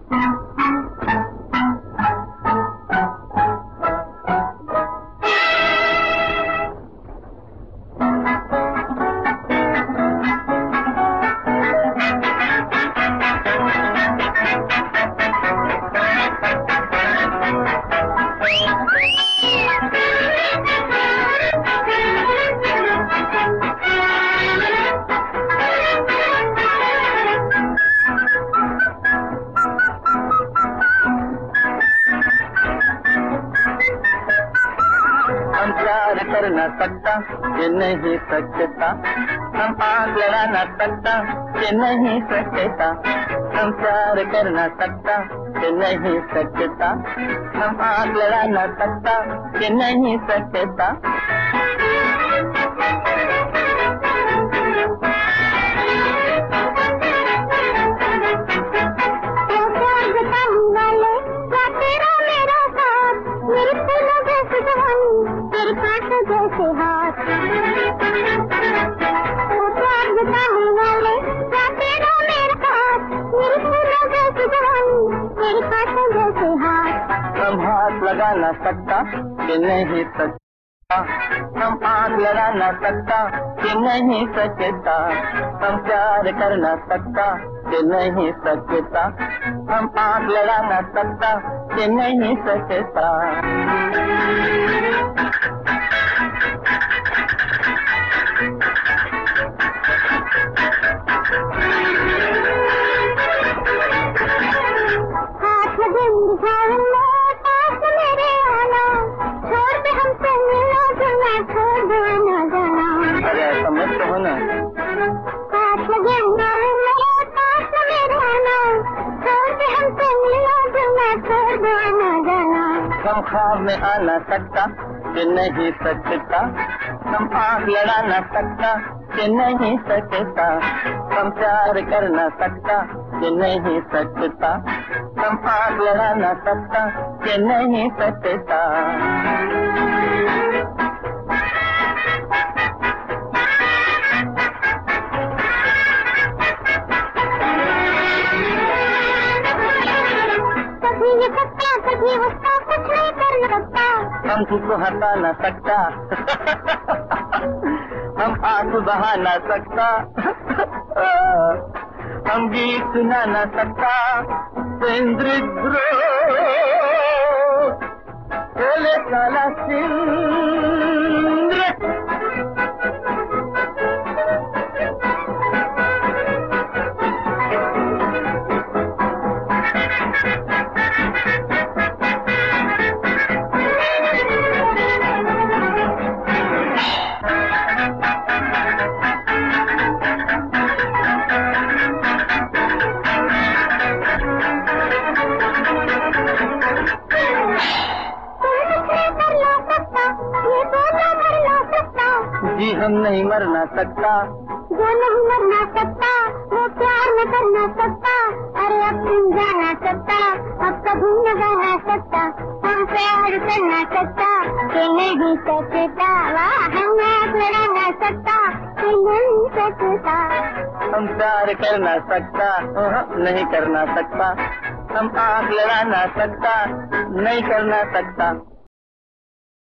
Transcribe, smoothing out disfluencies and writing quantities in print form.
कर न सकता ये नहीं सकता, हम आग लड़ा न सकता ये नहीं सकता, हम प्यार कर न सकता ये नहीं सकता, हम आग लड़ा न सकता ये नहीं सकता। हम हाथ लगा न सकता ये नहीं सकता, हम आग लगा न सकता ये नहीं सकता, हम प्यार कर न सकता ये नहीं सकता, हम आग लगा न सकता ये नहीं सकता। अरे ऐसा मत कहो ना। हम ख्वाब में आ न सकता ये नहीं सकता, हम आग लड़ा न सकता ये नहीं सकता, हम प्यार कर न सकता ये नहीं सकता, हम आग लड़ा न सकता ये नहीं सकता। हम तुझको हटा न सकता, हम आंसू बहा न सकता, हम गीत सुना न सकता, इंद्रद्रोह बोले काला सिंद्र। जी हम नहीं मर ना सकता, जो नहीं मर ना सकता वो प्यार न कर ना सकता, अरे अब तुम जा ना सकता, अब कभी न जा ना सकता, हम प्यार कर ना सकता कि नहीं सकता, वाह हम आग लड़ा ना सकता कि नहीं सकता, हम प्यार कर ना सकता नहीं कर ना सकता, हम आग लड़ा ना सकता नहीं कर ना सकता।